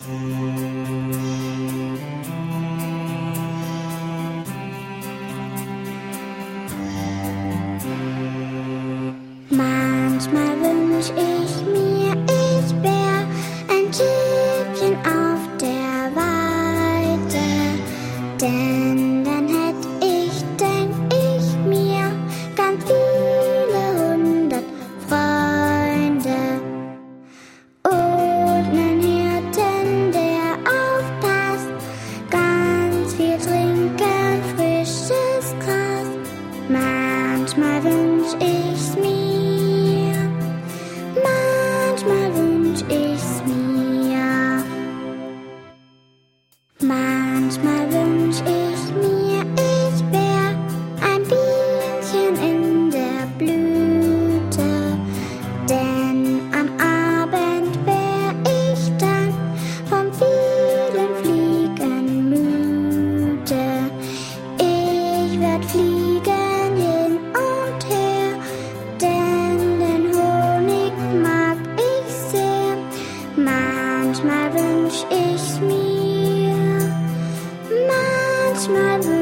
Manchmal wünsch ich mir, ich wär ein Schiffchen auf der Weite, denn dann hätt ich, denk ich mir, ganz viele 100 Freunde. Und nen Hirten, der aufpasst, ganz viel trinken, frisches Gras. Manchmal wünsch ich's mir, manchmal wünsch ich's mir. Manchmal wünsch ich mir, ich wär ein Bienchen in der Blüte, denn am Abend wär ich dann vom vielen Fliegen müde. Ich werd fliegen hin und her, denn den Honig mag ich sehr. Manchmal wünsch ich's mir, manchmal wünsch